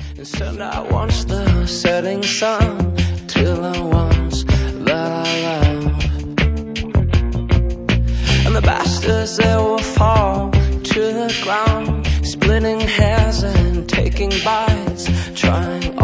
And soon I watch the setting sun till the ones that I love. And the bastards, they will fall to the ground, splitting hairs and taking bites, trying